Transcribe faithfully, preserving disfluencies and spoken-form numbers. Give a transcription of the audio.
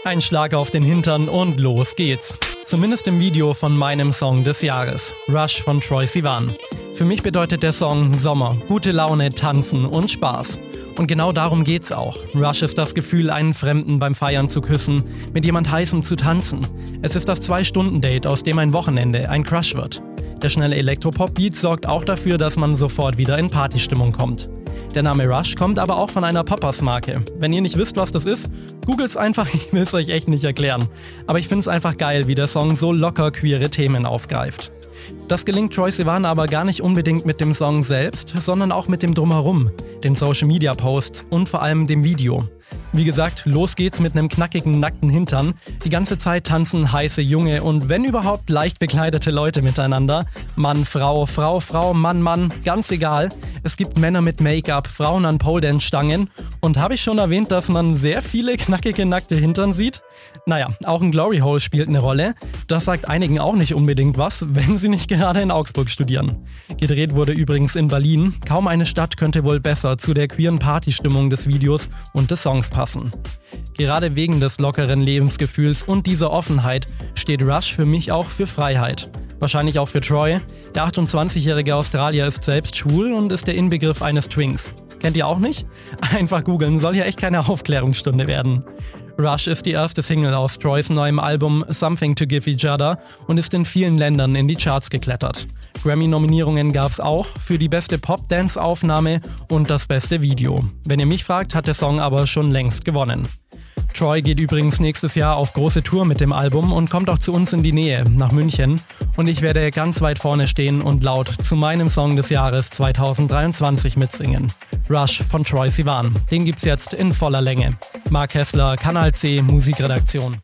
Ein Schlag auf den Hintern und los geht's. Zumindest im Video von meinem Song des Jahres, Rush von Troye Sivan. Für mich bedeutet der Song Sommer, gute Laune, Tanzen und Spaß. Und genau darum geht's auch. Rush ist das Gefühl, einen Fremden beim Feiern zu küssen, mit jemand Heißem zu tanzen. Es ist das Zwei-Stunden-Date, aus dem ein Wochenende ein Crush wird. Der schnelle Elektropop-Beat sorgt auch dafür, dass man sofort wieder in Partystimmung kommt. Der Name Rush kommt aber auch von einer Poppers-Marke. Wenn ihr nicht wisst, was das ist, googelt's einfach, ich will es euch echt nicht erklären. Aber ich finde es einfach geil, wie der Song so locker queere Themen aufgreift. Das gelingt Troye Sivan aber gar nicht unbedingt mit dem Song selbst, sondern auch mit dem Drumherum, den Social-Media-Posts und vor allem dem Video. Wie gesagt, los geht's mit einem knackigen, nackten Hintern. Die ganze Zeit tanzen heiße, junge und wenn überhaupt leicht bekleidete Leute miteinander. Mann, Frau, Frau, Frau, Mann, Mann, ganz egal. Es gibt Männer mit Make-up, Frauen an Pole-Dance-Stangen. Und habe ich schon erwähnt, dass man sehr viele knackige, nackte Hintern sieht? Naja, auch ein Glory Hole spielt eine Rolle. Das sagt einigen auch nicht unbedingt was, wenn sie nicht gerade in Augsburg studieren. Gedreht wurde übrigens in Berlin. Kaum eine Stadt könnte wohl besser zu der queeren Partystimmung des Videos und des Songs passen. Gerade wegen des lockeren Lebensgefühls und dieser Offenheit steht Rush für mich auch für Freiheit. Wahrscheinlich auch für Troye. Der achtundzwanzigjährige Australier ist selbst schwul und ist der Inbegriff eines Twinks. Kennt ihr auch nicht? Einfach googeln, soll hier echt keine Aufklärungsstunde werden. Rush ist die erste Single aus Troyes neuem Album Something to Give Each Other und ist in vielen Ländern in die Charts geklettert. Grammy-Nominierungen gab's auch für die beste Pop-Dance-Aufnahme und das beste Video. Wenn ihr mich fragt, hat der Song aber schon längst gewonnen. Troye geht übrigens nächstes Jahr auf große Tour mit dem Album und kommt auch zu uns in die Nähe, nach München. Und ich werde ganz weit vorne stehen und laut zu meinem Song des Jahres zweitausenddreiundzwanzig mitsingen. Rush von Troye Sivan. Den gibt's jetzt in voller Länge. Mark Hessler, Kanal C, Musikredaktion.